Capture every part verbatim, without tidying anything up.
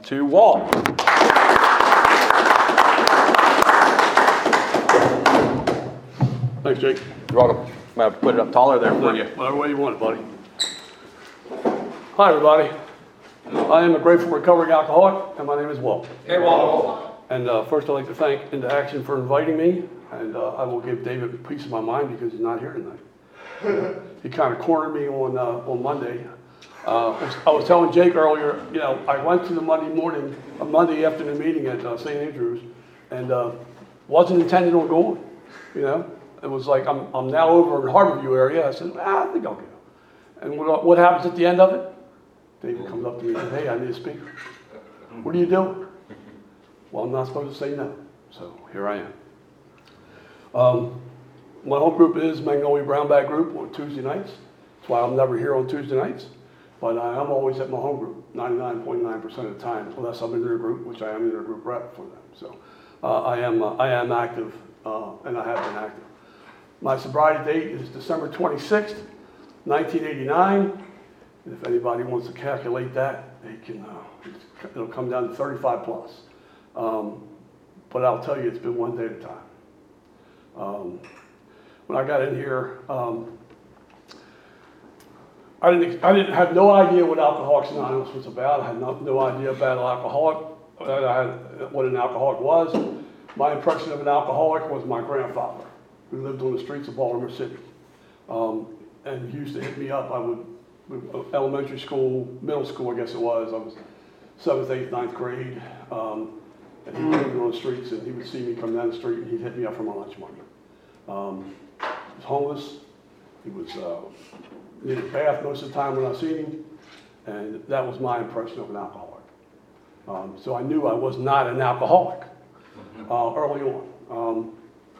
to Walt. Thanks, Jake. You're welcome. I'm going to put it up taller there for you. Whatever way you want it, buddy. Hi, everybody. I am a grateful recovering alcoholic, and my name is Walt. Hey, Walt. And uh, first, I'd like to thank Into Action for inviting me, and uh, I will give David a piece of my mind because he's not here tonight. He kind of cornered me on uh, on Monday. Uh, I, was, I was telling Jake earlier, you know, I went to the Monday morning, a Monday afternoon meeting at uh, Saint Andrews, and uh, wasn't intended on going. You know, it was like I'm I'm now over in Harborview area. I said, ah, I think I'll go. And what what happens at the end of it? David comes up to me and says, hey, I need a speaker. What are you doing? Well, I'm not supposed to say no, so here I am. Um, my home group is Magnolia Brown Bag Group on Tuesday nights. That's why I'm never here on Tuesday nights. But I am always at my home group ninety-nine point nine percent of the time, unless I'm in their group, which I am in their group rep for them. So uh, I am uh, I am active, uh, and I have been active. My sobriety date is December twenty-sixth, nineteen eighty-nine. And if anybody wants to calculate that, they can. Uh, it'll come down to thirty-five plus. Um, but I'll tell you, it's been one day at a time. Um, when I got in here, um, I didn't, I didn't have no idea what Alcoholics Anonymous was about. I had no, no idea about an alcoholic, I had, what an alcoholic was. My impression of an alcoholic was my grandfather, who lived on the streets of Baltimore City. Um, and he used to hit me up. I would, elementary school, middle school, I guess it was. I was seventh, eighth, ninth grade. Um, and he was living on the streets, and he would see me come down the street, and he'd hit me up for my lunch money. Um, he was homeless. He was uh, needed a bath most of the time when I seen him, and that was my impression of an alcoholic. Um, so I knew I was not an alcoholic uh, early on. Um,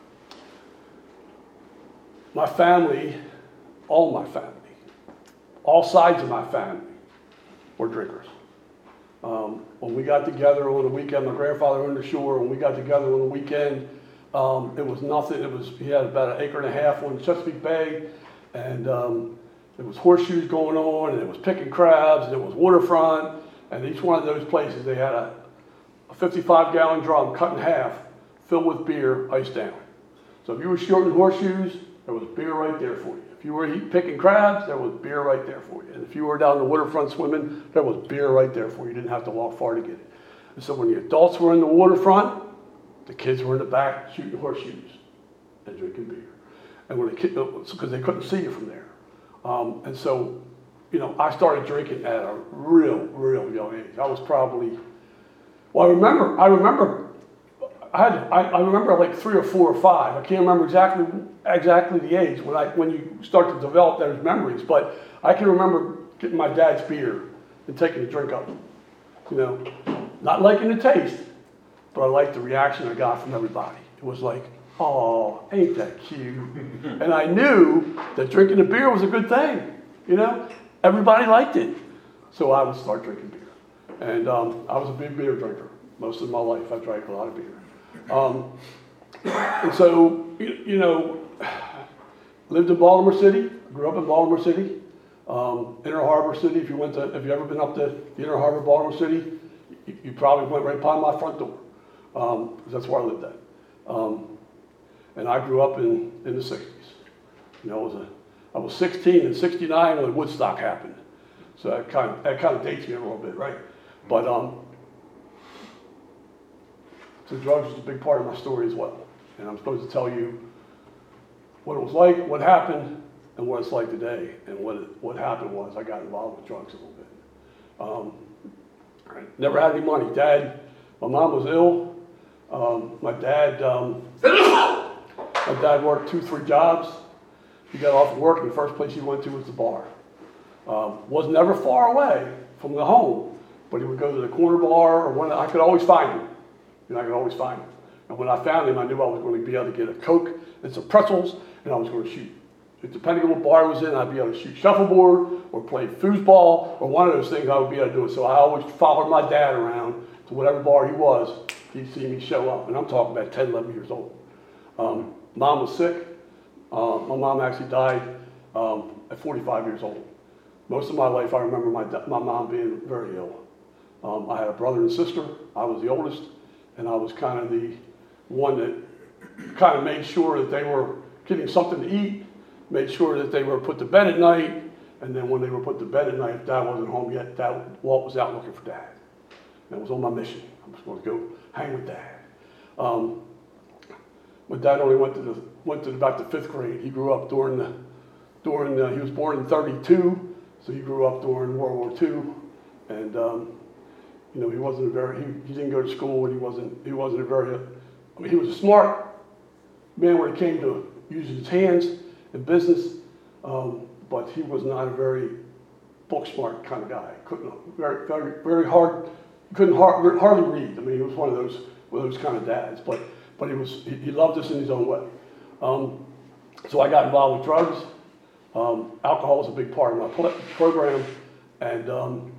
my family, all my family, all sides of my family were drinkers. Um, when we got together on the weekend, my grandfather owned the shore. When we got together on the weekend, um, it was nothing. It was he had about an acre and a half on Chesapeake Bay, and um, there was horseshoes going on, and it was picking crabs, and it was waterfront, and each one of those places they had a, a fifty-five gallon drum cut in half, filled with beer, iced down. So if you were shorting horseshoes, there was beer right there for you. If you were picking crabs, there was beer right there for you. And if you were down the waterfront swimming, there was beer right there for you. You didn't have to walk far to get it. And so when the adults were in the waterfront, the kids were in the back shooting horseshoes and drinking beer. And when the kids, because they couldn't see you from there. Um, and so, you know, I started drinking at a real, real young age. I was probably, well, I remember, I remember, I had, I, I remember like three or four or five. I can't remember exactly exactly the age when I when you start to develop those memories. But I can remember getting my dad's beer and taking a drink of it. You know, not liking the taste, but I liked the reaction I got from everybody. It was like, oh, ain't that cute? And I knew that drinking the beer was a good thing. You know, everybody liked it. So I would start drinking beer. And um, I was a big beer drinker. Most of my life, I drank a lot of beer. Um, and so, you, you know, lived in Baltimore City, grew up in Baltimore City, um, Inner Harbor City. If you went to, if you ever been up to the Inner Harbor, Baltimore City, you, you probably went right by my front door, um, because that's where I lived at. Um, and I grew up in, in the sixties. You know, I was a, I was sixteen in sixty-nine when Woodstock happened. So that kind of, that kind of dates me a little bit, right? But um, so drugs was a big part of my story as well. And I'm supposed to tell you what it was like, what happened, and what it's like today. And what it, what happened was I got involved with drugs a little bit. Um, I never had any money. Dad, my mom was ill. Um, my dad, um, my dad worked two, three jobs. He got off of work, and the first place he went to was the bar. Um, was never far away from the home, but he would go to the corner bar, or when I could always find him. You know, I could always find him. And when I found him, I knew I was going to be able to get a Coke and some pretzels, and I was going to shoot. Depending on what bar I was in, I'd be able to shoot shuffleboard or play foosball, or one of those things I would be able to do it. So I always followed my dad around to whatever bar he was. He'd see me show up, and I'm talking about ten, eleven years old. Um, mom was sick. Uh, my mom actually died um, at forty-five years old. Most of my life, I remember my, my mom being very ill. Um, I had a brother and sister. I was the oldest, and I was kind of the one that kind of made sure that they were getting something to eat, made sure that they were put to bed at night, and then when they were put to bed at night, if Dad wasn't home yet, Dad, Walt was out looking for Dad. That was on my mission. I was supposed to go hang with Dad. Um, but Dad only went to the went to about the fifth grade. He grew up during the during the, he was born in thirty-two, so he grew up during World War Two, and um, you know he wasn't a very he, he didn't go to school, and he wasn't he wasn't a very I mean he was a smart man when it came to using his hands in business, um, but he was not a very book smart kind of guy. Couldn't very very very hard. Couldn't hard, hardly read. I mean, he was one of those one of those kind of dads. But but he was he, he loved us in his own way. Um, so I got involved with drugs. Um, alcohol was a big part of my pl- program, and um,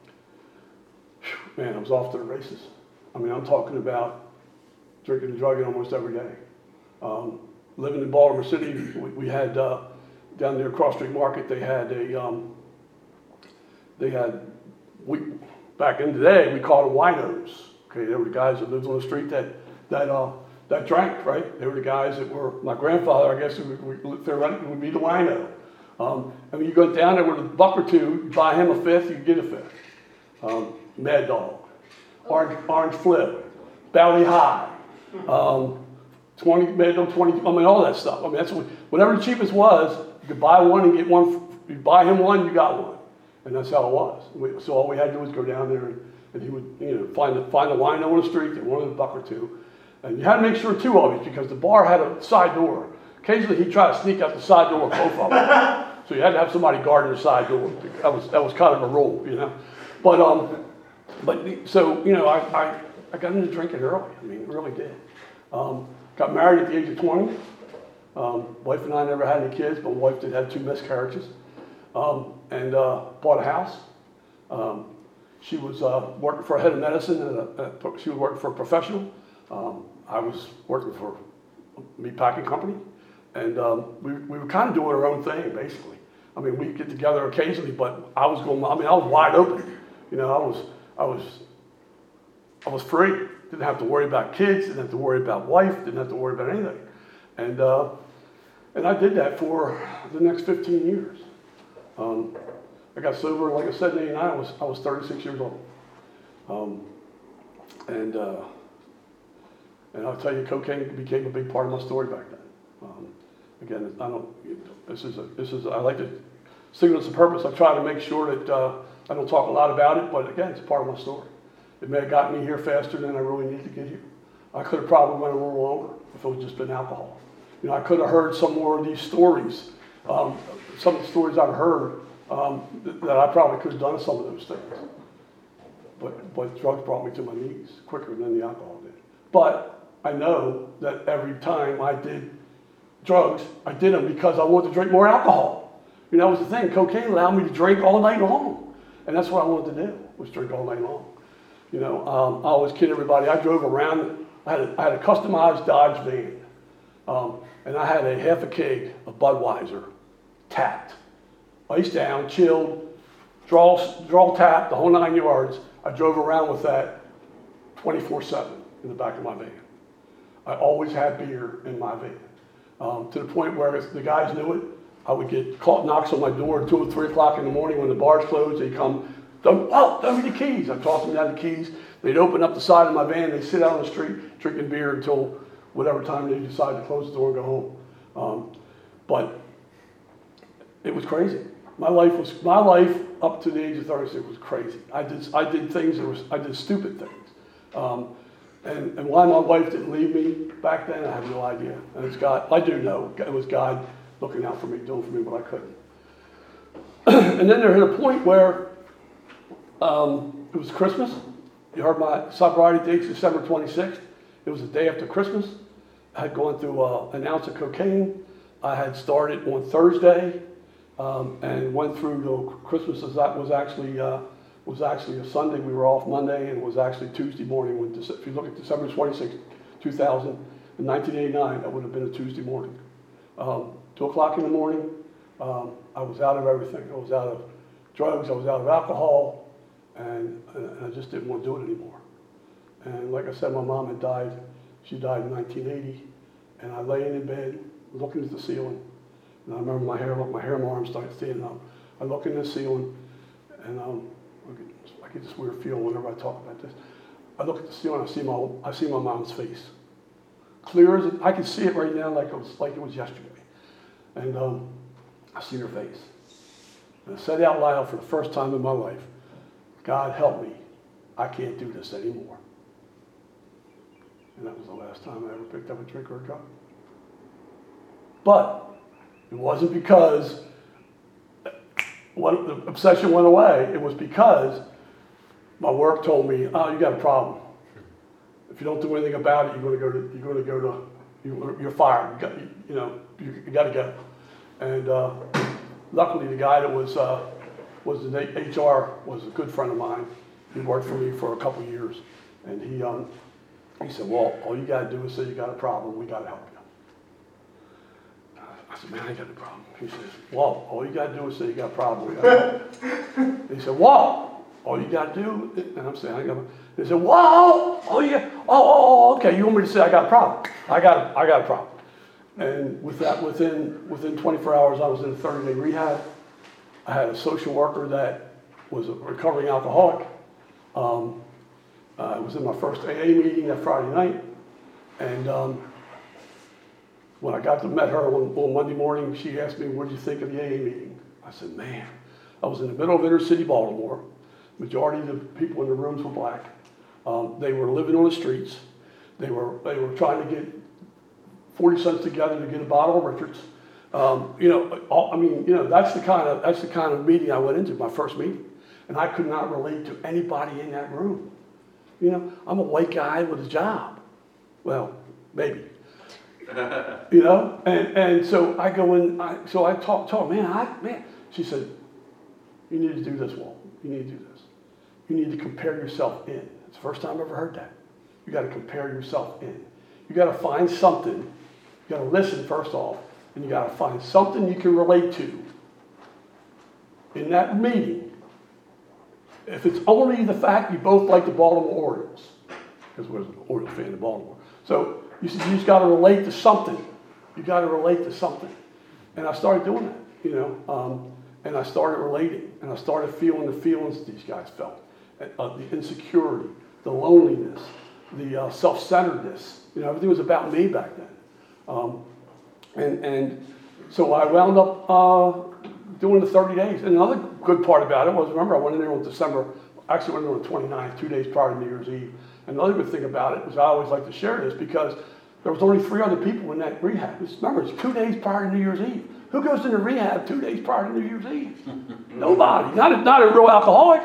man, I was off to the races. I mean, I'm talking about drinking and drugging almost every day. Um, living in Baltimore City, we, we had uh, down near Cross Street Market. They had a um, they had we. Back in the day, we called them winos. Okay, they were the guys that lived on the street that that uh, that drank, right? They were the guys that were my grandfather, I guess, would, would, theoretically would be the wino. Um, I mean, you go down there with a buck or two, you buy him a fifth, you get a fifth. Um, Mad Dog, Orange Orange Flip, Bally High, um, twenty Mad Dog twenty. I mean, all that stuff. I mean, that's what, whatever the cheapest was. You could buy one and get one. You buy him one, you got one. And that's how it was. We, so all we had to do was go down there, and, and he would, you know, find the find the wino on the street, and one of the buck or two. And you had to make sure two of it because the bar had a side door. Occasionally he'd try to sneak out the side door with both of them. So you had to have somebody guarding the side door. That was that was kind of a rule, you know. But um, but so you know, I I, I got into drinking early. I mean, really did. Um, got married at the age of twenty. Um, wife and I never had any kids, but wife did have two miscarriages. Um, and uh, bought a house. Um, she was uh, working for a head of medicine, and a, a, she was working for a professional. Um, I was working for a meat packing company, and um, we, we were kind of doing our own thing, basically. I mean, we'd get together occasionally, but I was going, I mean, I was wide open. You know, I was, I was, I was free. Didn't have to worry about kids, didn't have to worry about wife, didn't have to worry about anything. And, uh, and I did that for the next fifteen years. Um, I got sober, like I said, in eighty-nine, I was, I was thirty-six years old. Um, and, uh, and I'll tell you, cocaine became a big part of my story back then. Um, again, I don't, this is a, this is, a, I like to signal it's a purpose. I try to make sure that uh, I don't talk a lot about it, but again, it's part of my story. It may have gotten me here faster than I really needed to get here. I could have probably went a little longer if it was just been alcohol. You know, I could have heard some more of these stories. Um, some of the stories I've heard um, th- that I probably could have done some of those things. But, but drugs brought me to my knees quicker than the alcohol did. But I know that every time I did drugs, I did them because I wanted to drink more alcohol. You know, that was the thing. Cocaine allowed me to drink all night long. And that's what I wanted to do, was drink all night long. You know, um, I always kid everybody. I drove around. I had a, I had a customized Dodge van. Um, and I had a half a keg of Budweiser, tapped, iced down, chilled, draw, draw tapped, the whole nine yards. I drove around with that twenty-four seven in the back of my van. I always had beer in my van, um, to the point where if the guys knew it, I would get caught knocks on my door at two or three o'clock in the morning when the bars closed. They'd come, oh, throw me the keys. I'd toss them down the keys. They'd open up the side of my van. They'd sit out on the street drinking beer until whatever time they decided to close the door and go home. Um, but it was crazy. My life was my life up to the age of thirty-six was crazy. I did I did things that was I did stupid things, um, and and why my wife didn't leave me back then I have no idea. And it's God. I do know it was God looking out for me, doing for me what I couldn't. And then there hit a point where um, it was Christmas. You heard my sobriety date's December twenty-sixth. It was the day after Christmas. I had gone through uh, an ounce of cocaine. I had started on Thursday um, and went through the Christmas. That was actually uh, was actually a Sunday. We were off Monday, and it was actually Tuesday morning. When if you look at December twenty-sixth, two thousand, in nineteen eighty-nine, that would have been a Tuesday morning. Um, Two o'clock in the morning, um, I was out of everything. I was out of drugs. I was out of alcohol, and, and I just didn't want to do it anymore. And like I said, my mom had died. She died in nineteen eighty, and I lay in bed looking at the ceiling. And I remember my hair, my hair, my arms started standing up. I look in the ceiling, and um, I get this weird feeling whenever I talk about this. I look at the ceiling, I see my, I see my mom's face, clear as it, I can see it right now, like it was, like it was yesterday. And um, I see her face, and I said out loud for the first time in my life, "God help me, I can't do this anymore." And that was the last time I ever picked up a drink or a drug. But it wasn't because one, the obsession went away. It was because my work told me, "Oh, you got a problem. If you don't do anything about it, you're going to go to you're going to go to you, you're fired. You got you, you know you, you got to go." And uh, luckily, the guy that was uh, was the H R was a good friend of mine. He worked for me for a couple of years, and he um, he said, "Well, all you got to do is say you got a problem. We got to help you." I said, "Man, I got a problem." He says, "Well, all you got to do is say you got a problem. We got to help you." He said, "Well, all you got to do," and I'm saying, "I got." He said, "Whoa, oh yeah, oh, oh, okay. You want me to say I got a problem? I got, I got a problem." And with that, within within twenty-four hours, I was in a thirty-day rehab. I had a social worker that was a recovering alcoholic. Um, uh, I was in my first A A meeting that Friday night, and um, when I got to met her on, on Monday morning, she asked me, "What did you think of the A A meeting?" I said, "Man, I was in the middle of inner city Baltimore. Majority of the people in the rooms were black. Um, they were living on the streets. They were they were trying to get forty cents together to get a bottle of Richards. Um, you know, all, I mean, you know, that's the kind of that's the kind of meeting I went into, my first meeting, and I could not relate to anybody in that room. You know, I'm a white guy with a job. Well, maybe. You know, and and so I go in. I, so I talk talk man, I man. She said, "You need to do this, Walt. You need to do this. You need to compare yourself in." It's the first time I've ever heard that. You got to compare yourself in. You got to find something. You got to listen first off, and you got to find something you can relate to in that meeting. If it's only the fact you both like the Baltimore Orioles, because we're an Orioles fan in Baltimore. So you, you just got to relate to something. You got to relate to something. And I started doing that, you know, um, and I started relating, and I started feeling the feelings these guys felt. Uh, the insecurity, the loneliness, the uh, self-centeredness. You know, everything was about me back then. Um, and, and so I wound up uh, doing the thirty days. And another good part about it was, remember, I went in there on December, actually went in there on the twenty-ninth, two days prior to New Year's Eve. And another good thing about it was I always like to share this because there was only three other people in that rehab. It's, remember, it's two days prior to New Year's Eve. Who goes into rehab two days prior to New Year's Eve? Nobody. Not a, not a real alcoholic.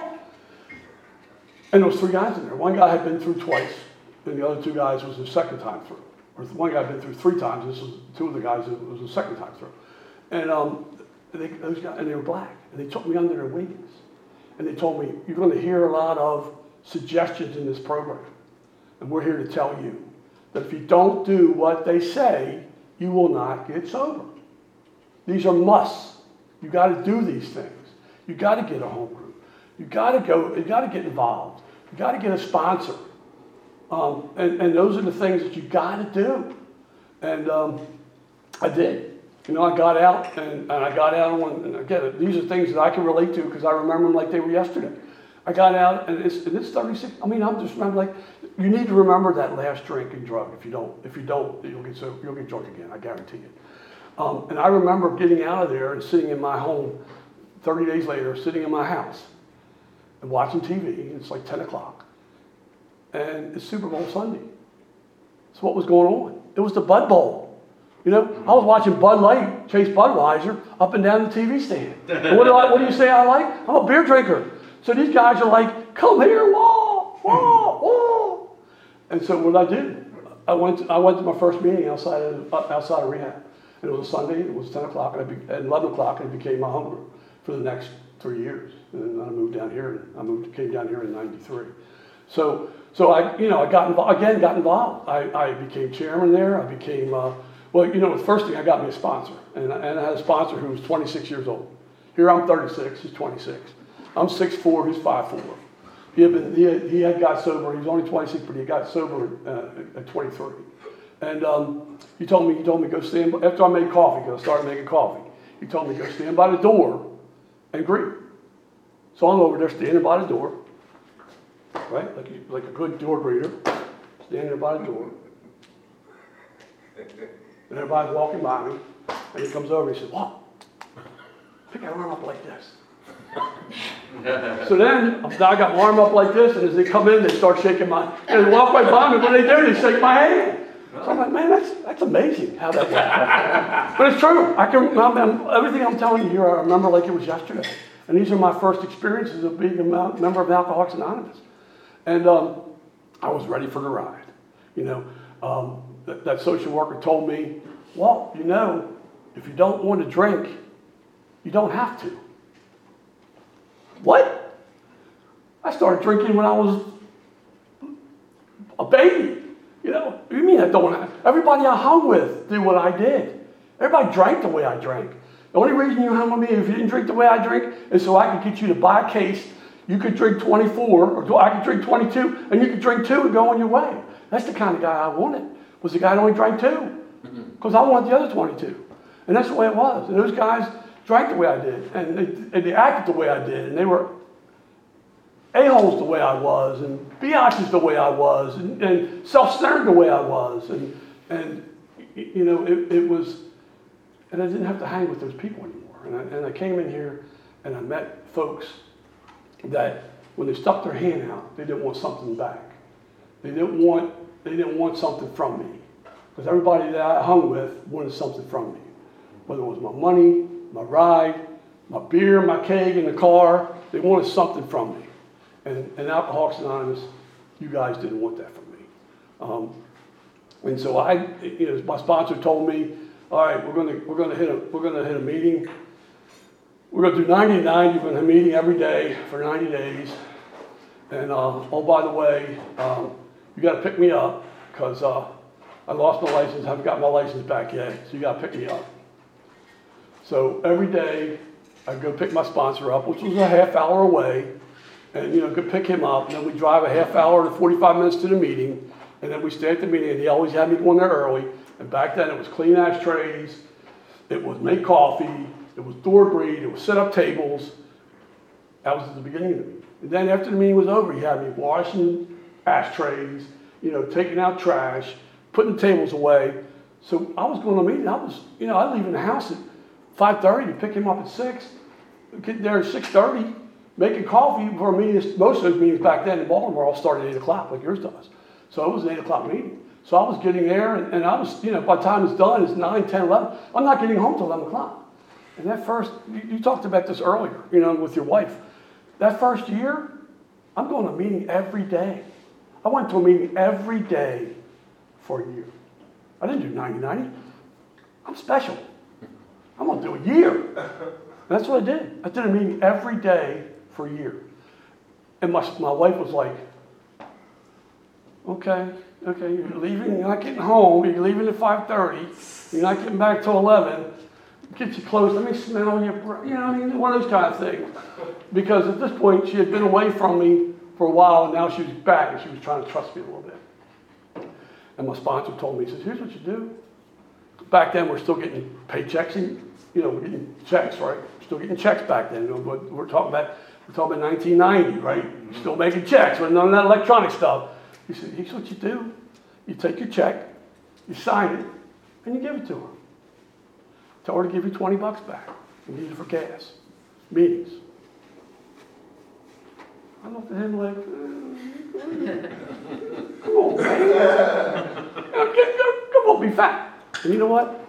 And there was three guys in there. One guy had been through twice, and the other two guys was the second time through. Or one guy had been through three times. This was two of the guys. It was the second time through. And um, they, those guys, and they were black, and they took me under their wings, and they told me, "You're going to hear a lot of suggestions in this program, and we're here to tell you that if you don't do what they say, you will not get sober. These are musts. You got to do these things. You got to get a home group. You got to go. You got to get involved. You got to get a sponsor. Um, and, and those are the things that you got to do." And um, I did. You know, I got out, and, and I got out on, and again, these are things that I can relate to because I remember them like they were yesterday. I got out, and it's, and it's thirty-six. I mean, I'm just remember like, you need to remember that last drink and drug. If you don't, if you don't, you'll get so you'll get drunk again. I guarantee it. Um, and I remember getting out of there and sitting in my home. thirty days later, sitting in my house and watching T V. It's like ten o'clock, and it's Super Bowl Sunday. So what was going on? It was the Bud Bowl. You know, I was watching Bud Light chase Budweiser up and down the T V stand. And what do I, what do you say I like? I'm a beer drinker. So these guys are like, "Come here, whoa, whoa, whoa." And so what did I do? I went to, I went to my first meeting outside of, outside of rehab. And it was a Sunday, it was ten o'clock, and I be, at eleven o'clock, and it became my home group for the next three years. And then I moved down here, and I moved, came down here in ninety-three. So, so I, you know, I got involved, again, got involved. I, I became chairman there. I became, uh, well, you know, the first thing I got me a sponsor. And, and I had a sponsor who was twenty-six years old. Here I'm thirty-six, he's twenty-six. I'm six foot four, he's five foot four. He had been, he had, he had got sober. He was only twenty-six, but he got sober uh, at twenty-three. And um, he told me, he told me go stand after I made coffee, because I started making coffee. He told me go stand by the door and greet. So I'm over there standing by the door, right, like a, like a good door greeter, standing there by the door. And everybody's walking by me, and he comes over and he says, "What? Pick your arm up like this." So then, I got my arm up like this, and as they come in, they start shaking my, and they walk right by me. What do they do? They shake my hand. So I'm like, man, that's that's amazing how that works. But it's true. I can remember everything I'm telling you here. I remember like it was yesterday. And these are my first experiences of being a member of Alcoholics Anonymous. And um, I was ready for the ride. You know, um, that, that social worker told me, well, you know, if you don't want to drink, you don't have to. What? I started drinking when I was a baby. You know, what do you mean I don't have? Everybody I hung with did what I did. Everybody drank the way I drank. The only reason you hung with me if you didn't drink the way I drink is so I could get you to buy a case. You could drink twenty-four, or I could drink twenty-two, and you could drink two and go on your way. That's the kind of guy I wanted, was the guy that only drank two. Because I wanted the other twenty-two. And that's the way it was. And those guys drank the way I did, and they, and they acted the way I did, and they were a-holes the way I was, and biatches the way I was, and, and self-centered the way I was. And, and you know, it, it was, and I didn't have to hang with those people anymore. And I, and I came in here, and I met folks that when they stuck their hand out, they didn't want something back. They didn't want, they didn't want something from me. Because everybody that I hung with wanted something from me. Whether it was my money, my ride, my beer, my keg in the car, they wanted something from me. And, and Alcoholics Anonymous, you guys didn't want that from me. Um, and so I, you know, my sponsor told me, all right, we're gonna we're gonna hit a we're gonna hit a meeting. We're gonna do ninety and ninety. We're gonna have a meeting every day for ninety days. And uh, oh, by the way, um, you got to pick me up because uh, I lost my license. I haven't got my license back yet. So you got to pick me up. So every day I go pick my sponsor up, which was a half hour away. And, you know, could pick him up, and then we drive a half hour to forty-five minutes to the meeting, and then we stay at the meeting, and he always had me going there early. And back then, it was clean ashtrays, it was make coffee, it was door greet, it was set up tables. That was at the beginning of the meeting. And then after the meeting was over, he had me washing ashtrays, you know, taking out trash, putting the tables away. So I was going to the meeting. I was, you know, I'd leave the house at five thirty to pick him up at six, get there at six thirty. Making coffee for a meeting. Most of those meetings back then in Baltimore all started at eight o'clock, like yours does. So it was an eight o'clock meeting. So I was getting there, and, and I was, you know, by the time it's done, it's nine, ten, eleven. I'm not getting home till eleven o'clock. And that first, you, you talked about this earlier, you know, with your wife. That first year, I'm going to a meeting every day. I went to a meeting every day for a year. I didn't do ninety ninety. I'm special. I'm going to do a year. And that's what I did. I did a meeting every day for a year. And my, my wife was like, okay, okay, you're leaving, you're not getting home, you're leaving at five thirty, you're not getting back till eleven, get you close, let me smell your breath, you know, I mean, one of those kind of things. Because at this point, she had been away from me for a while, and now she was back, and she was trying to trust me a little bit. And my sponsor told me, he says, here's what you do. Back then, we're still getting paychecks, and, you know, we're getting checks, right? We're still getting checks back then. You know, we're talking about We're talking about nineteen ninety, right? You're still making checks, but none of that electronic stuff. He said, here's what you do. You take your check, you sign it, and you give it to her. Tell her to give you twenty bucks back and use it for gas. Meetings. I looked at him like, uh, come on, man. Come on, be fat. And you know what?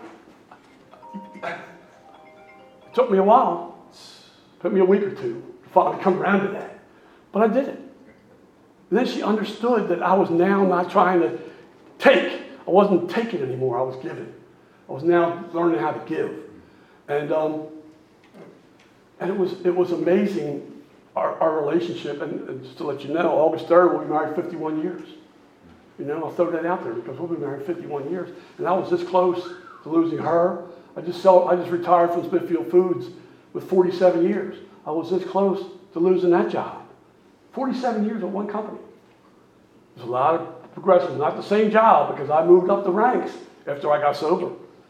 It took me a while. It took me a week or two. Finally come around to that. But I did it. And then she understood that I was now not trying to take. I wasn't taking anymore. I was giving. I was now learning how to give. And um, and it was it was amazing, our, our relationship. And, and just to let you know, August third, we'll be married fifty-one years. You know, I'll throw that out there because we'll be married fifty-one years. And I was this close to losing her. I just sell, I just retired from Smithfield Foods with forty-seven years. I was this close to losing that job forty-seven years at one company. There's a lot of progression, not the same job because I moved up the ranks after I got sober.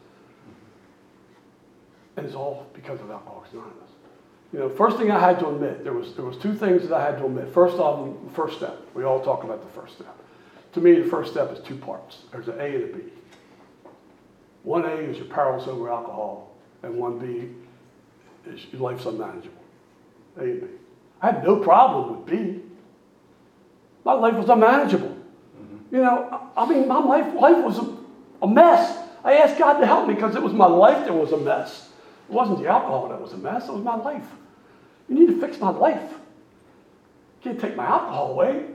And it's all because of Alcoholics Anonymous. You know, first thing I had to admit, there was there was two things that I had to admit. First off, the first step. We all talk about the first step. To me, the first step is two parts. There's an A and a B. One A is your powerless over alcohol, and one B is your life's unmanageable. A and B. I had no problem with B. My life was unmanageable. Mm-hmm. You know, I mean, my life, life was a, a mess. I asked God to help me because it was my life that was a mess. It wasn't the alcohol that was a mess. It was my life. You need to fix my life. You can't take my alcohol away.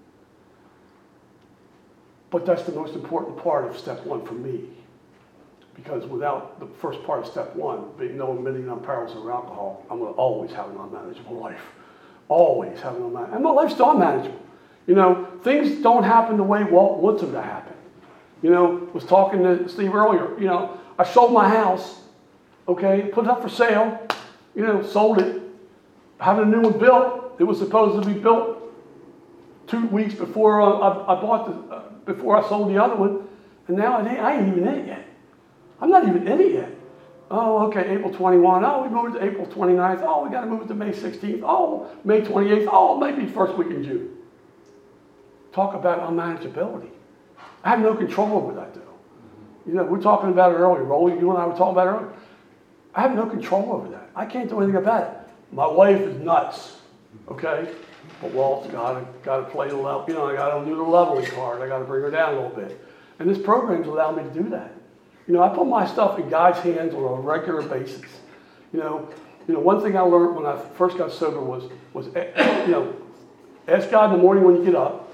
But that's the most important part of step one for me. Because without the first part of step one, being no admitting I'm powerless over alcohol, I'm going to always have an unmanageable life. Always have an unmanageable. And my life's still unmanageable. You know, things don't happen the way Walt wants them to happen. You know, was talking to Steve earlier. You know, I sold my house, okay, put it up for sale, you know, sold it, having a new one built. It was supposed to be built two weeks before I, I, I bought the, uh, before I sold the other one, and now I ain't, I ain't even in it yet. I'm not even in it yet. Oh, okay, April twenty-first. Oh, we moved to April twenty-ninth. Oh, we got to move it to May sixteenth. Oh, May twenty-eighth. Oh, maybe first week in June. Talk about unmanageability. I have no control over that, though. You know, we're talking about it earlier. Rolly, you and I were talking about it earlier. I have no control over that. I can't do anything about it. My wife is nuts, okay? But Walt's got to got to play the level. You know, I got to do the leveling card. I got to bring her down a little bit. And this program's allowed me to do that. You know, I put my stuff in God's hands on a regular basis. You know, you know, one thing I learned when I first got sober was was you know, ask God in the morning when you get up.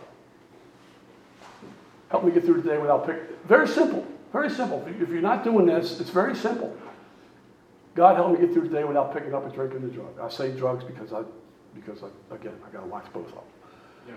Help me get through the day without picking. Very simple. Very simple. If you're not doing this, it's very simple. God help me get through the day without picking up a drink and a drug. I say drugs because I, because I, again, I got to watch both of them. Yeah.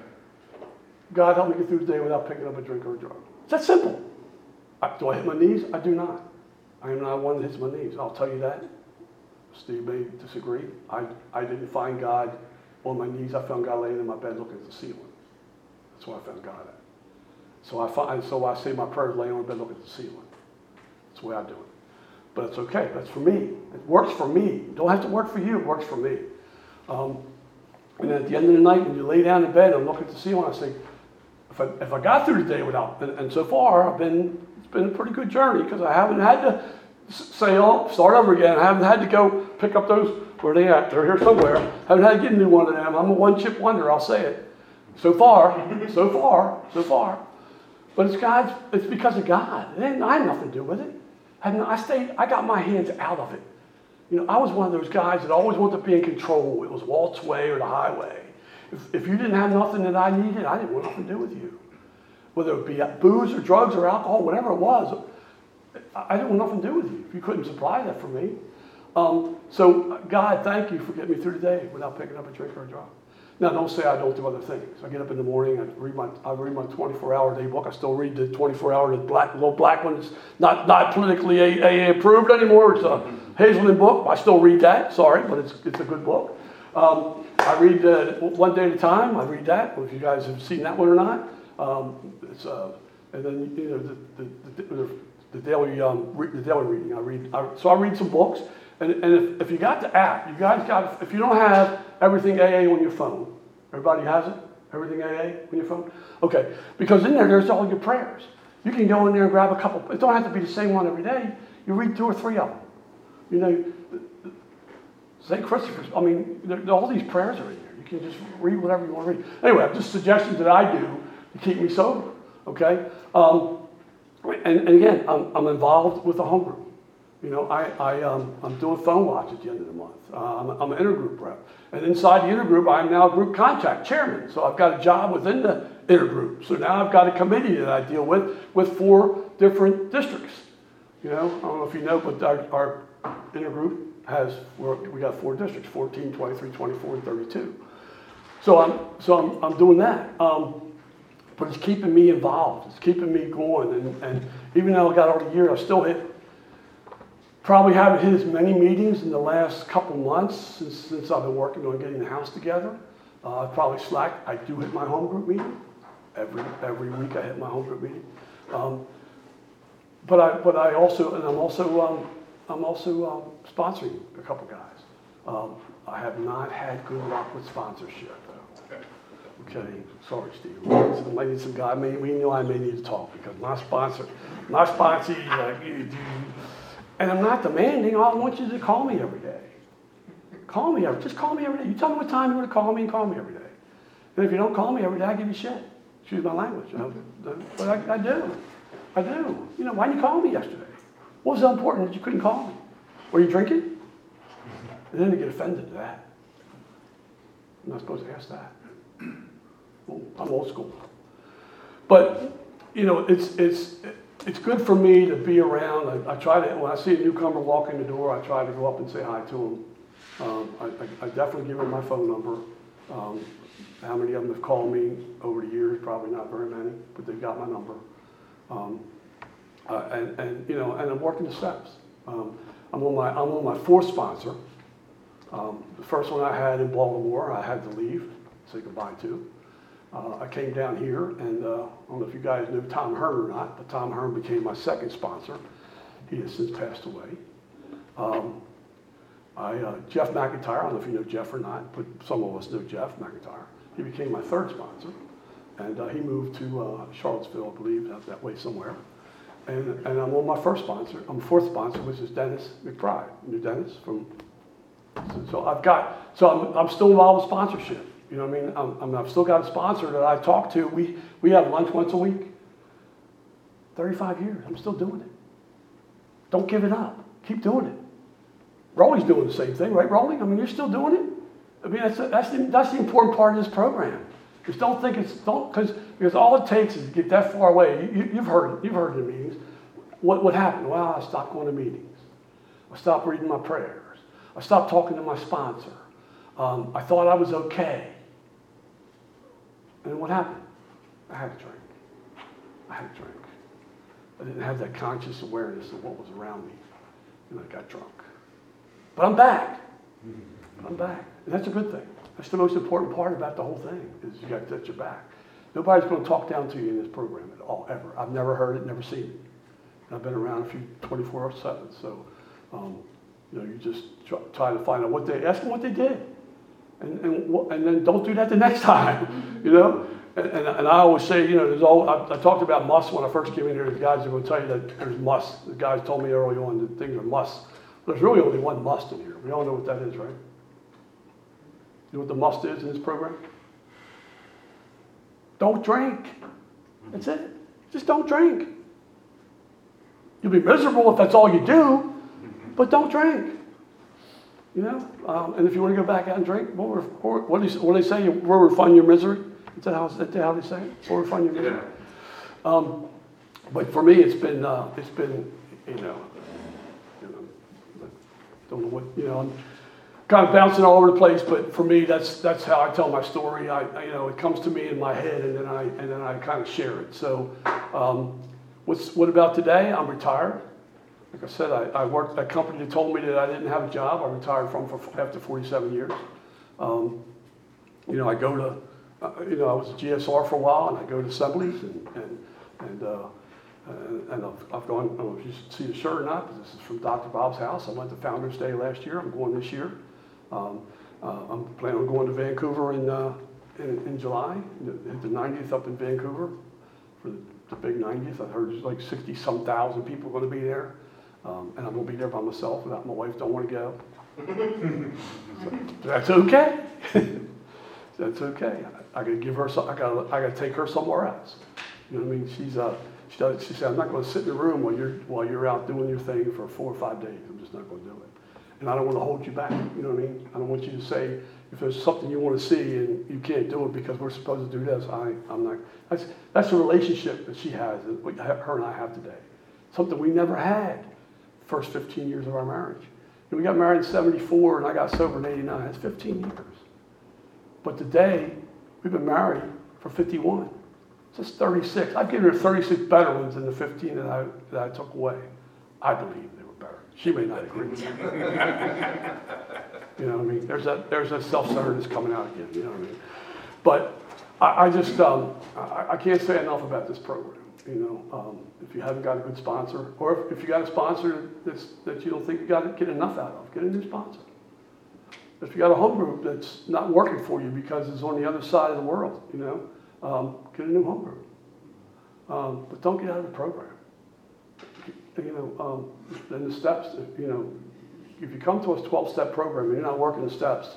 God help me get through the day without picking up a drink or a drug. It's that simple. I, do I hit my knees? I do not. I am not one that hits my knees. I'll tell you that. Steve may disagree. I, I didn't find God on my knees. I found God laying in my bed looking at the ceiling. That's where I found God at. So I find, so I say my prayers laying on the bed looking at the ceiling. That's the way I do it. But it's okay. That's for me. It works for me. It don't have to work for you. It works for me. Um, and then at the end of the night, when you lay down in bed and look at the ceiling, I say, if I, if I got through the day without, and, and so far, I've been, it's been a pretty good journey because I haven't had to say, oh, start over again. I haven't had to go pick up those, where are they at? They're here somewhere. I haven't had to get a new one of them. I'm a one-chip wonder, I'll say it. So far, so far, so far. But it's God's, it's because of God. It ain't, I had nothing to do with it. I, had, I stayed, I got my hands out of it. You know, I was one of those guys that always wanted to be in control. It was Walt's way or the highway. If, if you didn't have nothing that I needed, I didn't want nothing to do with you. Whether it be booze or drugs or alcohol, whatever it was, I didn't want nothing to do with you if you couldn't supply that for me. Um, so, God, thank you for getting me through the day without picking up a drink or a drug. Now, don't say I don't do other things. I get up in the morning, I read my I read my twenty-four hour day book. I still read the twenty-four hour, the black, little black one. It's not, not politically A A approved anymore. It's a Hazelden book. I still read that. Sorry, but it's it's a good book. Um, I read uh, One Day at a Time. I read that. If you guys have seen that one or not. Um, it's uh, and then you know the the, the, the, the daily um, re- the daily reading. I read. I, so I read some books. And, and if, if you got the app, you guys got, if you don't have everything A A on your phone, everybody has it? Everything A A on your phone? Okay, because in there, there's all your prayers. You can go in there and grab a couple. It don't have to be the same one every day. You read two or three of them. You know, Saint Christopher's, I mean, there, all these prayers are in there. You can just read whatever you want to read. Anyway, just suggestions that I do to keep me sober, okay? Um, and, and again, I'm, I'm involved with the home group. You know, I, I, um, I'm doing phone watch at the end of the month. Uh, I'm, I'm an intergroup rep. And inside the intergroup, I'm now a group contact chairman. So I've got a job within the intergroup. So now I've got a committee that I deal with, with four different districts. You know, I don't know if you know, but our, our intergroup has, we're, we got four districts, fourteen, twenty-three, twenty-four, and thirty-two. So I'm, so I'm, I'm doing that. Um, but it's keeping me involved. It's keeping me going. And, and even though I got all the year, I still hit, probably haven't hit as many meetings in the last couple months since, since I've been working on getting the house together. Uh, I probably slacked. I do hit my home group meeting. Every, every week I hit my home group meeting. Um, but I, but I also, and I'm also, um, I'm also um, sponsoring a couple guys. Um, I have not had good luck with sponsorship, though. Okay, sorry, Steve. I might need some guy. I may, we know I may need to talk because my sponsor, my sponsor, like, you do, and I'm not demanding. I want you to call me every day. Call me every, just call me every day. You tell me what time you want to call me and call me every day. And if you don't call me every day, I give you shit. Excuse my language. You know? But I, I do. I do. You know, why didn't you call me yesterday? What was so important that you couldn't call me? Were you drinking? And then they get offended to that. I'm not supposed to ask that. Well, I'm old school. But, you know, it's, it's, it's good for me to be around. I, I try to, when I see a newcomer walk in the door, I try to go up and say hi to them. Um, I, I, I definitely give them my phone number. Um, how many of them have called me over the years? Probably not very many, but they've got my number. Um, uh, and, and, you know, and I'm working the steps. Um, I'm on my, I'm on my fourth sponsor. Um, the first one I had in Baltimore, I had to leave, say goodbye to. Uh, I came down here, and uh, I don't know if you guys knew Tom Hearn or not, but Tom Hearn became my second sponsor. He has since passed away. Um, I, uh, Jeff McIntyre, I don't know if you know Jeff or not, but some of us know Jeff McIntyre. He became my third sponsor, and uh, he moved to uh, Charlottesville, I believe, that, that way somewhere. And, and I'm on my first sponsor, I'm fourth sponsor, which is Dennis McBride. You know Dennis from, so, so I've got, so I'm, I'm still involved with sponsorship. You know what I mean? I'm, I'm, I've still got a sponsor that I talk to. We, we have lunch once a week. thirty-five years, I'm still doing it. Don't give it up. Keep doing it. Rolly's doing the same thing, right, Rolly? I mean, you're still doing it? I mean, that's, that's, the, that's the important part of this program. Just don't think it's, don't, because because all it takes is to get that far away. You, you've heard it, you've heard it in meetings. What, what happened? Well, I stopped going to meetings. I stopped reading my prayers. I stopped talking to my sponsor. Um, I thought I was okay. And then what happened? I had a drink. I had a drink. I didn't have that conscious awareness of what was around me. And I got drunk. But I'm back. I'm back. And that's a good thing. That's the most important part about the whole thing, is you got that you're back. Nobody's going to talk down to you in this program at all, ever. I've never heard it, never seen it. And I've been around a few twenty-four seven, so um, you know, you just try, try to find out what they, ask them what they did. And, and, and then don't do that the next time, you know? And, and, and I always say, you know, there's all, I, I talked about musts when I first came in here. The guys are going to tell you that there's musts. The guys told me early on that things are musts. There's really only one must in here. We all know what that is, right? You know what the must is in this program? Don't drink. That's it. Just don't drink. You'll be miserable if that's all you do, but don't drink. You know? Um, and if you want to go back out and drink, what, what, what, do, you, what do they say? We'll refund your misery. Is that how, is that how they say it? We'll refund your misery. Yeah. Um, but for me, it's been, uh, it's been, you know, you know, don't know what, you know, I'm kind of bouncing all over the place, but for me, that's that's how I tell my story. I, I you know, it comes to me in my head, and then I and then I kind of share it. So, um, what's what about today? I'm retired. Like I said, I, I worked at a company that told me that I didn't have a job. I retired from for after forty-seven years. Um, you know, I go to, uh, you know, I was a G S R for a while, and I go to assemblies, and and and. Uh, Uh, and I've, I've gone, I don't know if you see the shirt or not, but this is from Doctor Bob's house. I went to Founders Day last year. I'm going this year. Um, uh, I'm planning on going to Vancouver in, uh, in, in July, hit the ninetieth up in Vancouver for the, the big ninetieth. I heard there's like sixty some thousand people going to be there. Um, and I'm going to be there by myself without my wife. Don't want to go. So, that's okay. That's okay. I, I got to give her, some, I got I got to take her somewhere else. You know what I mean? She's uh, She, does, she said, I'm not going to sit in the room while you're while you're out doing your thing for four or five days. I'm just not going to do it. And I don't want to hold you back. You know what I mean? I don't want you to say, if there's something you want to see and you can't do it because we're supposed to do this, I, I'm not. That's, that's the relationship that she has, that her and I have today. Something we never had the first fifteen years of our marriage. And we got married in seventy-four and I got sober in eighty-nine. That's fifteen years. But today, we've been married for fifty-one. It's thirty-six. I've given her thirty-six better ones than the fifteen that I, that I took away. I believe they were better. She may not agree with me. You know what I mean? There's that, there's that self-centeredness coming out again, you know what I mean? But I, I just, um, I, I can't say enough about this program. You know, um, if you haven't got a good sponsor, or if, if you got a sponsor that's, that you don't think you got to get enough out of, get a new sponsor. If you got a home group that's not working for you because it's on the other side of the world, you know, um, get a new home group. Um, but don't get out of the program. You know, um, then the steps, you know, if you come to a twelve-step program and you're not working the steps,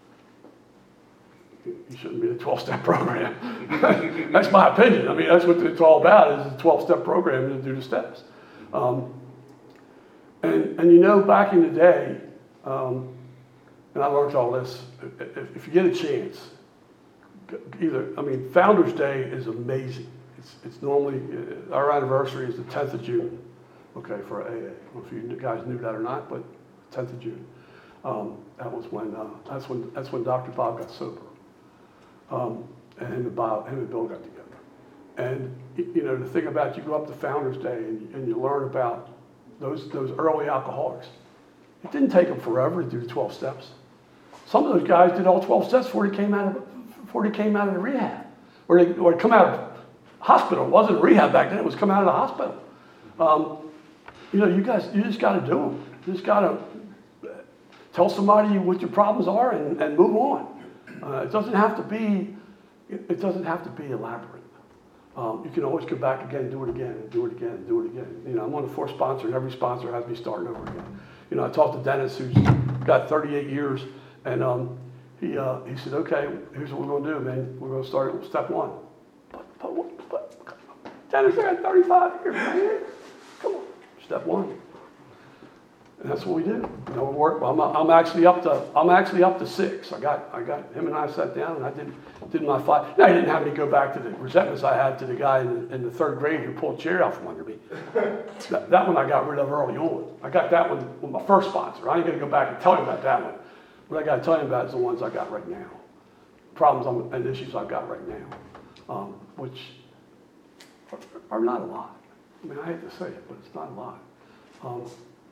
you shouldn't be a twelve-step program. That's my opinion. I mean, that's what it's all about, is a twelve-step program to do the steps. Um, and, and you know, back in the day, um, and I learned all this, if, if you get a chance, either, I mean, Founders Day is amazing. It's, it's normally, our anniversary is the tenth of June, okay, for A A. I don't know if you guys knew that or not, but tenth of June. Um, that was when, uh, that's when, that's when Doctor Bob got sober. Um, and him and, Bob, him and Bill got together. And, you know, the thing about, you go up to Founders Day and, and you learn about those, those early alcoholics. It didn't take them forever to do the twelve steps. Some of those guys did all twelve steps before they came out of, before they came out of the rehab. Or they, or come out of hospital. It wasn't rehab back then, it was come out of the hospital. Um, you know, you guys, you just got to do them. You just got to tell somebody what your problems are and, and move on. Uh, it doesn't have to be, it, it doesn't have to be elaborate. Um, you can always go back again, do it again, and do it again, and do it again. You know, I'm on the fourth sponsor, and every sponsor has me starting over again. You know, I talked to Dennis, who's got thirty-eight years, and um, he uh, he said, okay, here's what we're going to do, man. We're going to start at step one. But, but, but Dennis, I got thirty-five years, man. Come on, step one. And that's what we do. You know, we work. I'm, I'm actually up to. I'm actually up to six. I got. I got him and I sat down and I did did my five. Now he didn't have me go back to the resentments I had to the guy in the, in the third grade who pulled a chair out from under me. that, that one I got rid of early on. I got that one with my first sponsor. I ain't gonna go back and tell you about that one. What I got to tell you about is the ones I got right now. Problems I'm, and issues I've got right now, um, which are, are not a lot. I mean, I hate to say it, but it's not a lot. Um,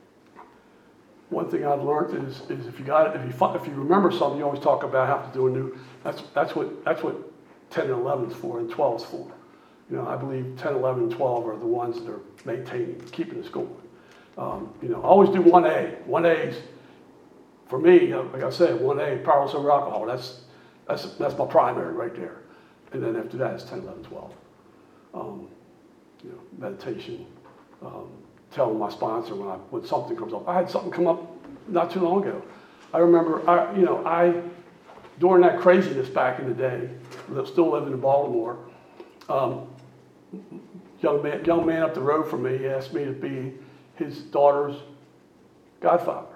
One thing I've learned is, is if you got if you if you remember something, you always talk about having to do a new. That's that's what that's what ten and eleven is for, and twelve is for. You know, I believe ten, eleven, and twelve are the ones that are maintaining, keeping us going. Um, you know, I always do one A. One A's for me, like I said, one A, powerless over alcohol. That's that's that's my primary right there. And then after that, it's ten, eleven, twelve. Um, you know, meditation. Um, telling my sponsor when I when something comes up. I had something come up not too long ago. I remember, I, you know, I during that craziness back in the day, still living in Baltimore. Um, young man, young man up the road from me asked me to be his daughter's godfather.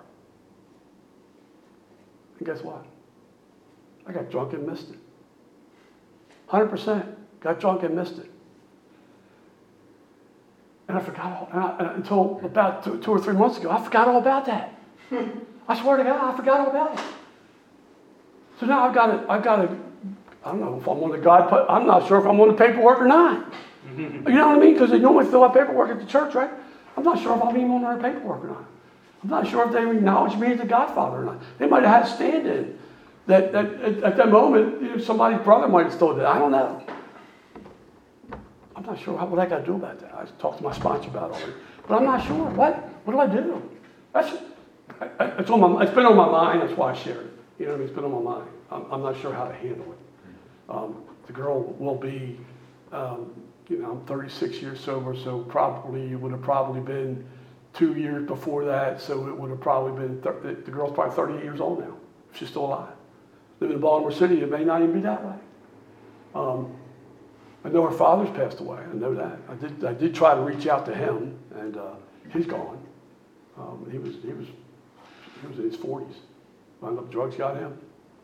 And guess what? I got drunk and missed it. one hundred percent. Got drunk and missed it. And I forgot all, and I, and until about two, two or three months ago, I forgot all about that. I swear to God, I forgot all about it. So now I've got to, I've got to, I don't know if I'm on the God, I'm not sure if I'm on the paperwork or not. You know what I mean? Because they normally fill out paperwork at the church, right? I'm not sure if I'm even on their paperwork or not. I'm not sure if they acknowledge me as the Godfather or not. They might have had a stand-in. That, that at, at that moment, you know, somebody's brother might have stood there. I don't know. I'm not sure how, what I got to do about that. I talked to my sponsor about it already. But I'm not sure. What? What do I do? That's, I, I, it's, on my, it's been on my mind. That's why I shared it. You know what I mean? It's been on my mind. I'm, I'm not sure how to handle it. Um, the girl will be, um, you know, I'm thirty-six years sober, so probably it would have probably been two years before that. So it would have probably been, thir- the girl's probably thirty-eight years old now, if she's still alive. Living in Baltimore City, it may not even be that way. Um, I know her father's passed away. I know that. I did. I did try to reach out to him, and uh, he's gone. Um, he was. He was. He was in his forties. Wound up drugs got him.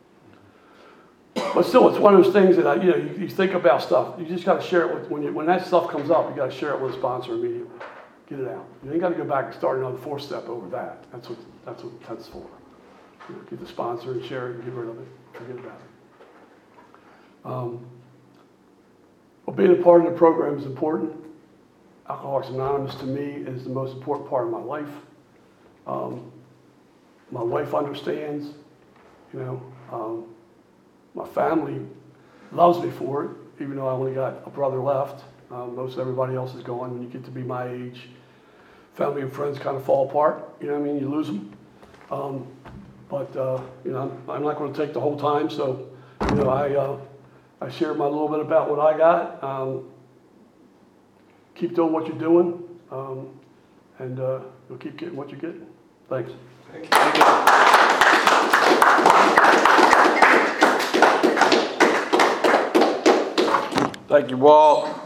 But still, it's one of those things that I, you know, you, you think about stuff. You just got to share it with when you, when that stuff comes up. You got to share it with a sponsor immediately. Get it out. You ain't got to go back and start another fourth step over that. That's what. That's what that's for. You know, get the sponsor and share it and get rid of it. Forget about it. Um, Well, being a part of the program is important. Alcoholics Anonymous to me is the most important part of my life. Um, my wife understands. you know. Um, my family loves me for it, even though I only got a brother left. Um, most everybody else is gone. When you get to be my age, family and friends kind of fall apart. You know what I mean? You lose them. Um, but uh, you know, I'm not going to take the whole time. So, you know, I uh, I shared my little bit about what I got. Um, keep doing what you're doing, um, and uh, you'll keep getting what you're getting. Thanks. Thank you. Thank you, Walt.